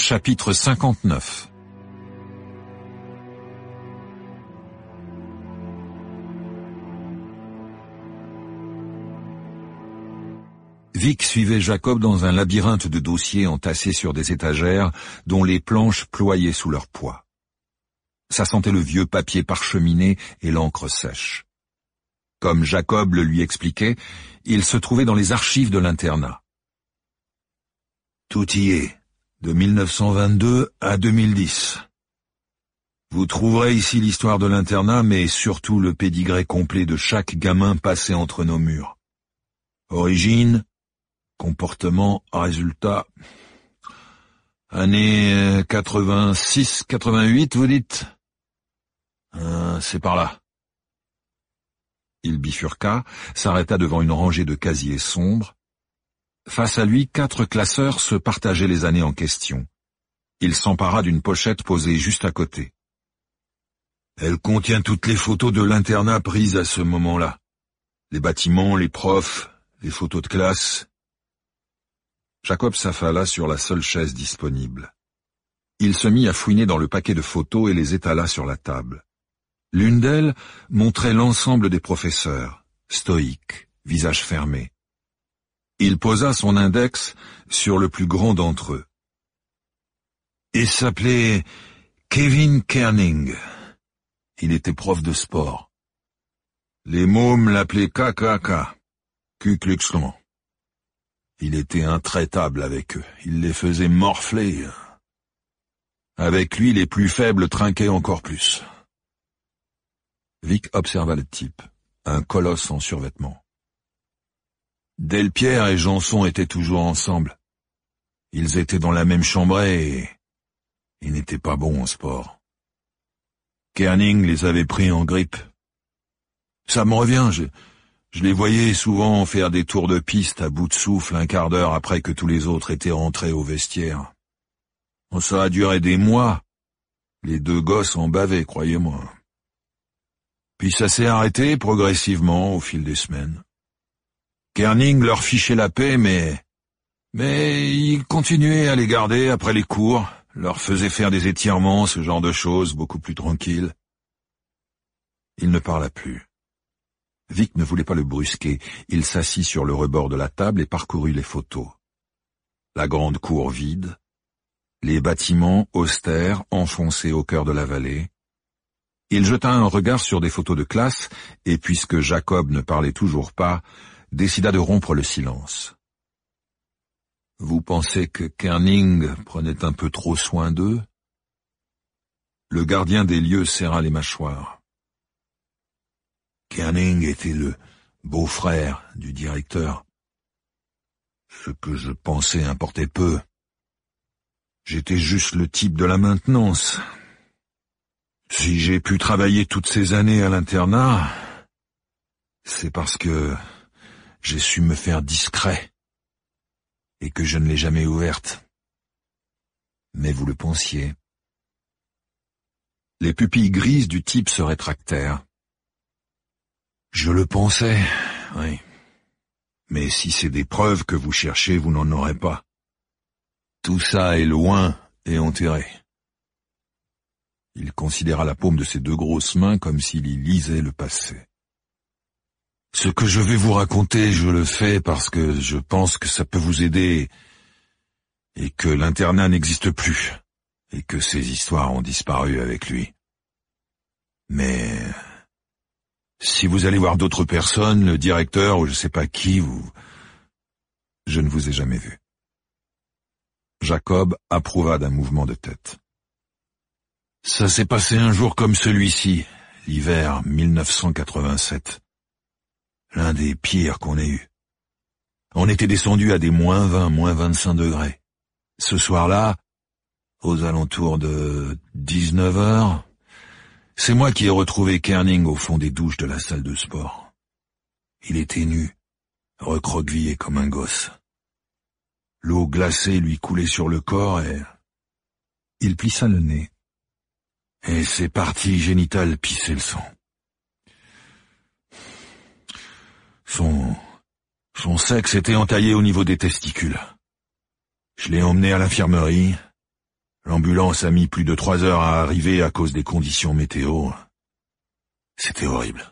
Chapitre 59. Vic suivait Jacob dans un labyrinthe de dossiers entassés sur des étagères dont les planches ployaient sous leur poids. Ça sentait le vieux papier parcheminé et l'encre sèche. Comme Jacob le lui expliquait, il se trouvait dans les archives de l'internat. Tout y est, de 1922 à 2010. Vous trouverez ici l'histoire de l'internat, mais surtout le pédigré complet de chaque gamin passé entre nos murs. Origine, comportement, résultat. Année 86-88, vous dites? C'est par là. Il bifurqua, s'arrêta devant une rangée de casiers sombres. Face à lui, 4 classeurs se partageaient les années en question. Il s'empara d'une pochette posée juste à côté. Elle contient toutes les photos de l'internat prises à ce moment-là. Les bâtiments, les profs, les photos de classe. Jacob s'affala sur la seule chaise disponible. Il se mit à fouiner dans le paquet de photos et les étala sur la table. L'une d'elles montrait l'ensemble des professeurs, stoïques, visage fermé. Il posa son index sur le plus grand d'entre eux. Il s'appelait Kevin Kerning. Il était prof de sport. Les mômes l'appelaient KKK, Ku Klux Klan. Il était intraitable avec eux, il les faisait morfler. Avec lui, les plus faibles trinquaient encore plus. Vic observa le type, un colosse en survêtement. Delpierre et Janson étaient toujours ensemble. Ils étaient dans la même chambrée et ils n'étaient pas bons en sport. Kerning les avait pris en grippe. Ça me revient, je les voyais souvent faire des tours de piste à bout de souffle un quart d'heure après que tous les autres étaient rentrés au vestiaire. Ça a duré des mois. Les 2 gosses en bavaient, croyez-moi. Puis ça s'est arrêté progressivement au fil des semaines. Kerning leur fichait la paix, mais il continuait à les garder après les cours, leur faisait faire des étirements, ce genre de choses, beaucoup plus tranquilles. Il ne parla plus. Vic ne voulait pas le brusquer. Il s'assit sur le rebord de la table et parcourut les photos. La grande cour vide, les bâtiments austères enfoncés au cœur de la vallée. Il jeta un regard sur des photos de classe et, puisque Jacob ne parlait toujours pas, décida de rompre le silence. « Vous pensez que Kerning prenait un peu trop soin d'eux ?» Le gardien des lieux serra les mâchoires. Kerning était le beau-frère du directeur. Ce que je pensais importait peu. J'étais juste le type de la maintenance. Si j'ai pu travailler toutes ces années à l'internat, c'est parce que j'ai su me faire discret et que je ne l'ai jamais ouverte. Mais vous le pensiez. Les pupilles grises du type se rétractèrent. Je le pensais, oui. Mais si c'est des preuves que vous cherchez, vous n'en aurez pas. Tout ça est loin et enterré. Il considéra la paume de ses 2 grosses mains comme s'il y lisait le passé. Ce que je vais vous raconter, je le fais parce que je pense que ça peut vous aider et que l'internat n'existe plus et que ces histoires ont disparu avec lui. Mais si vous allez voir d'autres personnes, le directeur ou je sais pas qui, je ne vous ai jamais vu. Jacob approuva d'un mouvement de tête. Ça s'est passé un jour comme celui-ci, l'hiver 1987. L'un des pires qu'on ait eu. On était descendu à des -20, -25 degrés. Ce soir-là, aux alentours de 19 heures, c'est moi qui ai retrouvé Kerning au fond des douches de la salle de sport. Il était nu, recroquevillé comme un gosse. L'eau glacée lui coulait sur le corps et il plissa le nez. Et ses parties génitales pissaient le sang. Son sexe était entaillé au niveau des testicules. Je l'ai emmené à l'infirmerie. L'ambulance a mis plus de 3 heures à arriver à cause des conditions météo. C'était horrible.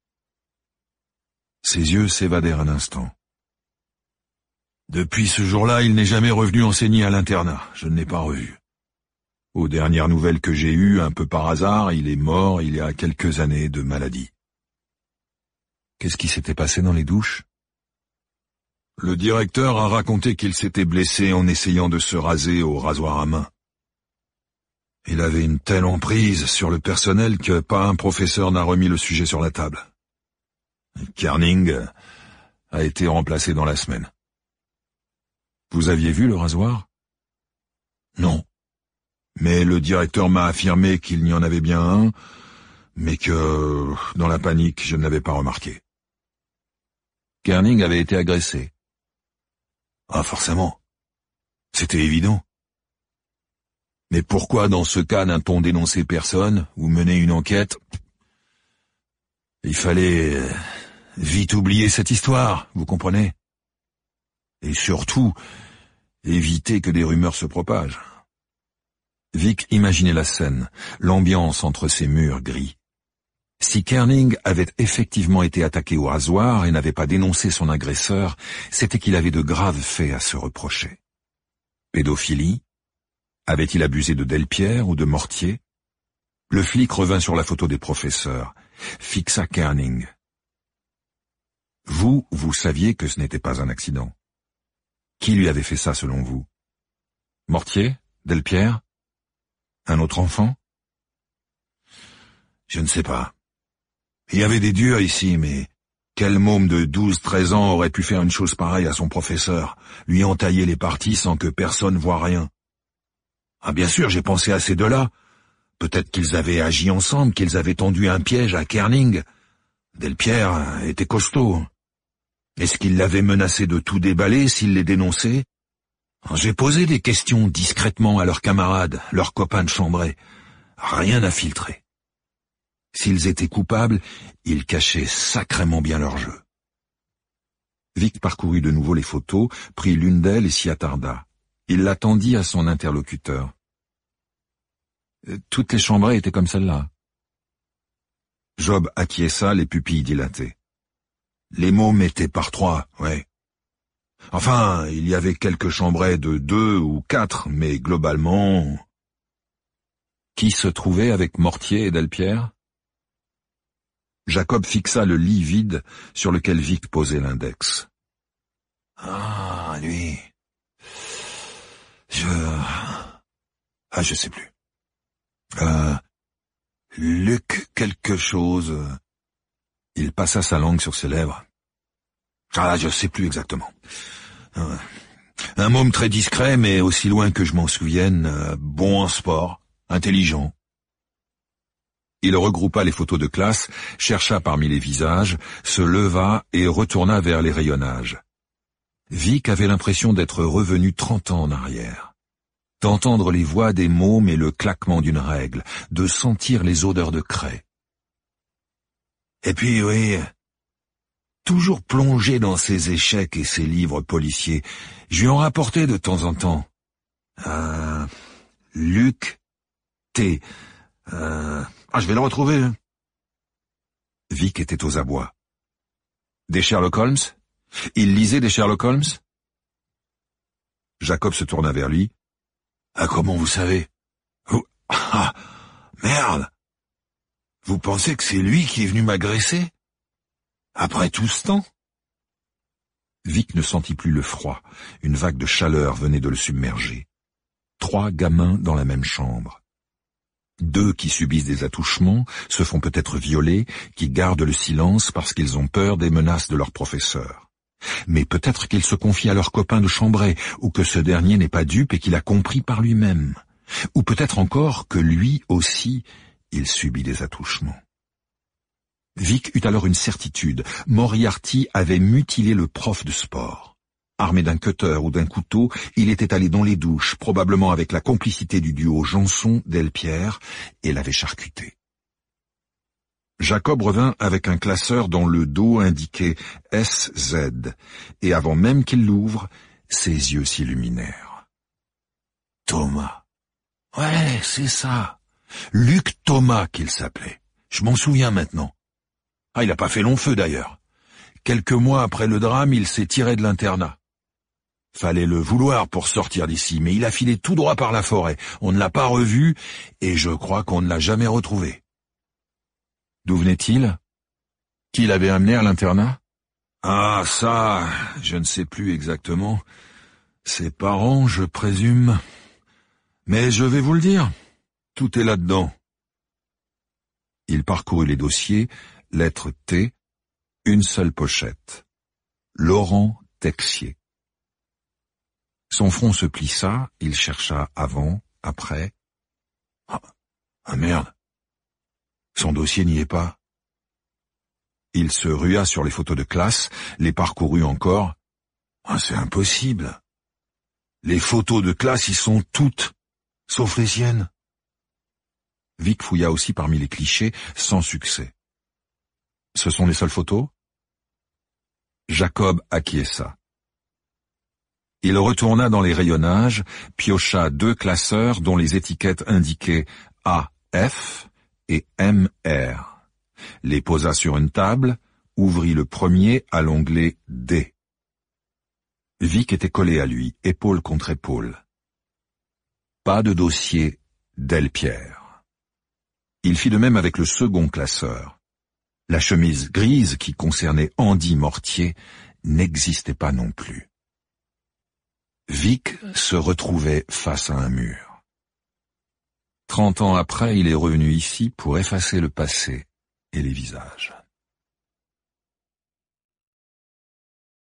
Ses yeux s'évadèrent un instant. Depuis ce jour-là, il n'est jamais revenu enseigner à l'internat. Je ne l'ai pas revu. Aux dernières nouvelles que j'ai eues, un peu par hasard, il est mort il y a quelques années de maladie. Qu'est-ce qui s'était passé dans les douches? Le directeur a raconté qu'il s'était blessé en essayant de se raser au rasoir à main. Il avait une telle emprise sur le personnel que pas un professeur n'a remis le sujet sur la table. Kerning a été remplacé dans la semaine. Vous aviez vu le rasoir? Non. Mais le directeur m'a affirmé qu'il n'y en avait bien un, mais que, dans la panique, je ne l'avais pas remarqué. Kerning avait été agressé. Ah, forcément. C'était évident. Mais pourquoi, dans ce cas, n'a-t-on dénoncé personne ou mené une enquête? Il fallait vite oublier cette histoire, vous comprenez? Et surtout, éviter que des rumeurs se propagent. Vic imaginait la scène, l'ambiance entre ces murs gris. Si Kerning avait effectivement été attaqué au rasoir et n'avait pas dénoncé son agresseur, c'était qu'il avait de graves faits à se reprocher. Pédophilie? Avait-il abusé de Delpierre ou de Mortier? Le flic revint sur la photo des professeurs, fixa Kerning. Vous saviez que ce n'était pas un accident. Qui lui avait fait ça selon vous? Mortier? Delpierre? Un autre enfant? Je ne sais pas. Il y avait des durs ici, mais quel môme de 12-13 ans aurait pu faire une chose pareille à son professeur, lui entailler les parties sans que personne voie rien? Ah, bien sûr, j'ai pensé à ces deux-là. Peut-être qu'ils avaient agi ensemble, qu'ils avaient tendu un piège à Kerning. Delpierre était costaud. Est-ce qu'il l'avait menacé de tout déballer s'il les dénonçait? J'ai posé des questions discrètement à leurs camarades, leurs copains de chambrée. Rien à filtrer. S'ils étaient coupables, ils cachaient sacrément bien leur jeu. Vic parcourut de nouveau les photos, prit l'une d'elles et s'y attarda. Il l'attendit à son interlocuteur. Toutes les chambrées étaient comme celle-là. Job acquiesça, les pupilles dilatées. Les mômes étaient par 3, ouais. Enfin, il y avait quelques chambrées de 2 ou 4, mais globalement... Qui se trouvait avec Mortier et Delpierre? Jacob fixa le lit vide sur lequel Vic posait l'index. Ah, lui... je sais plus. Luc quelque chose... Il passa sa langue sur ses lèvres. Ah, je sais plus exactement. Un môme très discret, mais aussi loin que je m'en souvienne, bon en sport, intelligent. Il regroupa les photos de classe, chercha parmi les visages, se leva et retourna vers les rayonnages. Vic avait l'impression d'être revenu 30 ans en arrière, d'entendre les voix des mômes et le claquement d'une règle, de sentir les odeurs de craie. Et puis, oui, toujours plongé dans ses échecs et ses livres policiers, je lui en rapportais de temps en temps. Luc T. Je vais le retrouver. Vic était aux abois. Des Sherlock Holmes? Il lisait des Sherlock Holmes? Jacob se tourna vers lui. Ah, comment vous savez? Ah, merde! Vous pensez que c'est lui qui est venu m'agresser? Après tout ce temps? Vic ne sentit plus le froid. Une vague de chaleur venait de le submerger. 3 gamins dans la même chambre. 2 qui subissent des attouchements, se font peut-être violer, qui gardent le silence parce qu'ils ont peur des menaces de leur professeur. Mais peut-être qu'ils se confient à leur copain de chambrée, ou que ce dernier n'est pas dupe et qu'il a compris par lui-même. Ou peut-être encore que lui aussi, il subit des attouchements. Vic eut alors une certitude. Moriarty avait mutilé le prof de sport. Armé d'un cutter ou d'un couteau, il était allé dans les douches, probablement avec la complicité du duo Janson-Delpierre, et l'avait charcuté. Jacob revint avec un classeur dont le dos indiquait SZ, et avant même qu'il l'ouvre, ses yeux s'illuminèrent. Thomas. Ouais, c'est ça. Luc Thomas qu'il s'appelait. Je m'en souviens maintenant. Ah, il a pas fait long feu d'ailleurs. Quelques mois après le drame, il s'est tiré de l'internat. Fallait le vouloir pour sortir d'ici, mais il a filé tout droit par la forêt. On ne l'a pas revu, et je crois qu'on ne l'a jamais retrouvé. D'où venait-il? Qui l'avait amené à l'internat? Ah, ça, je ne sais plus exactement. Ses parents, je présume. Mais je vais vous le dire, tout est là-dedans. Il parcourut les dossiers, lettre T, une seule pochette. Laurent Texier. Son front se plissa, il chercha avant, après. Ah merde. Son dossier n'y est pas. Il se rua sur les photos de classe, les parcourut encore. Ah, c'est impossible. Les photos de classe y sont toutes, sauf les siennes. Vic fouilla aussi parmi les clichés, sans succès. Ce sont les seules photos? Jacob acquiesça. Il retourna dans les rayonnages, piocha 2 classeurs dont les étiquettes indiquaient AF et MR. Les posa sur une table, ouvrit le premier à l'onglet D. Vic était collé à lui, épaule contre épaule. Pas de dossier Delpierre. Il fit de même avec le second classeur. La chemise grise qui concernait Andy Mortier n'existait pas non plus. Vic se retrouvait face à un mur. 30 ans après, il est revenu ici pour effacer le passé et les visages.